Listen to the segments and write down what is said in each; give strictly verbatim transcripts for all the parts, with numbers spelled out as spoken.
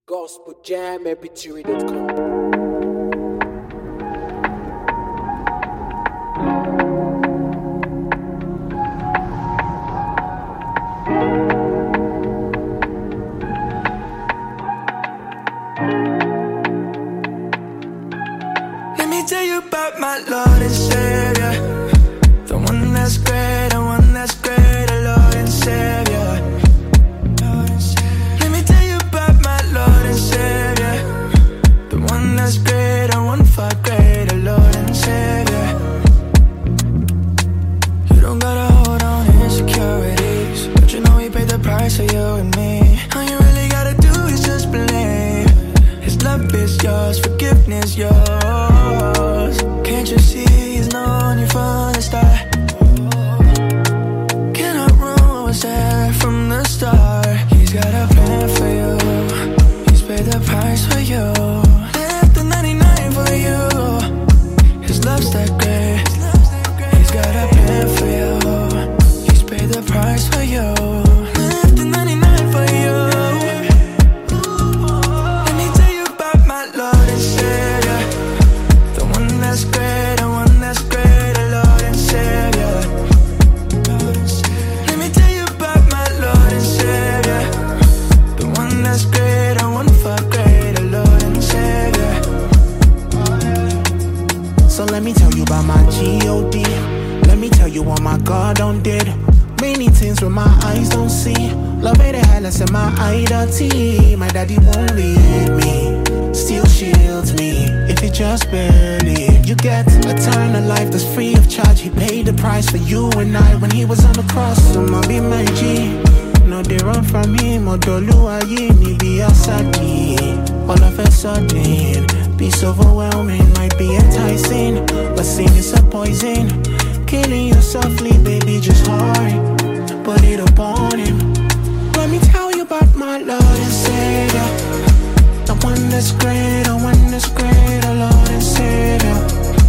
gospel jam m p three dot com. Let me tell you about my Lord and Savior, the one that's great, the one that's great, the Lord and Savior. Let me tell you about my Lord and Savior, the one that's great, the one for great, the Lord and Savior. You don't gotta hold on to insecurities, but you know He paid the price for you and me. All you really gotta do is just believe. His love is yours, forgiveness yours. Can't you see He's known you from the start? Cannot ruin what was there from the start. He's got a plan for you. He's paid the price for you. Left the ninety-nine for you. His love's that great. He's got a plan for you. He's paid the price for you. Left the ninety-nine for you. Let me tell you about my Lord and Savior, the one that's great, the one that's great, the Lord and Savior. Let me tell you about my Lord and Savior, the one that's great, the one for great, the Lord and Savior. So let me tell you about my G O D. Let me tell you what my God done did. Many things with my eyes don't see. Love made a hell in my identity. My daddy won't leave me, still shields me. If you just believe, you get eternal life that's free of charge. He paid the price for you and I when He was on the cross. So I'ma be my G. No, they run from Him. Odoluwa ni be asadi. All of a sudden, peace overwhelming might be enticing, but sin is a poison, killing you softly, baby. Just hurry, put it upon Him. Let me tell you about my Lord and Savior, the one that's great, the one that's great, the Lord and Savior.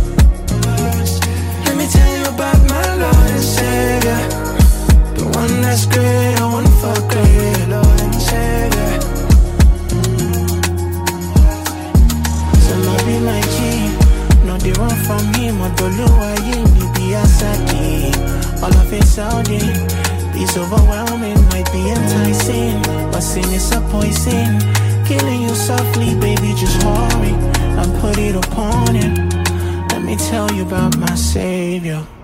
Let me tell you about my Lord and Savior, the one that's great, the one for great, the Lord and Savior. So love be my G. No, they run from Him. Odoluwa ni be asadi. All of it sounding, peace overwhelming, might be enticing, but sin is a poison, killing you softly, baby. Just hurry and put it upon Him. Let me tell you about my Savior.